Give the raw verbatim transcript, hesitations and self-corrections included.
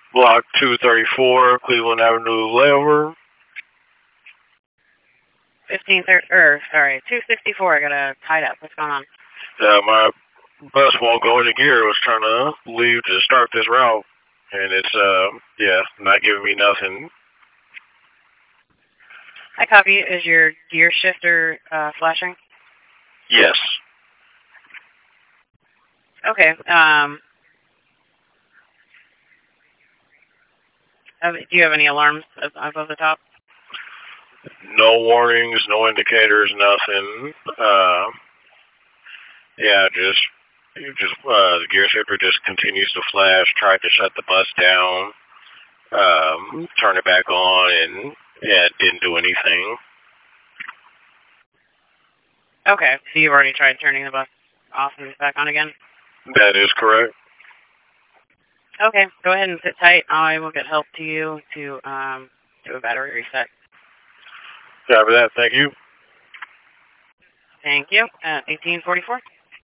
Block two thirty-four, Cleveland Avenue layover. fifteen thirty, or sorry, two sixty-four. I got a tied up. What's going on? Yeah, my bus won't go into gear. I was trying to leave to start this route, and it's, uh, yeah, not giving me nothing. I copy. Is your gear shifter uh, flashing? Yes. Okay. Um, do you have any alarms above the top? No warnings, no indicators, nothing. Uh, yeah, just, just uh, the gear shifter just continues to flash. Tried to shut the bus down, um, turn it back on, and yeah, it didn't do anything. Okay, so you've already tried turning the bus off and back on again? That is correct. Okay, go ahead and sit tight. I will get help to you to um, do a battery reset. Copy that. Thank you. Thank you. Uh, eighteen forty-four.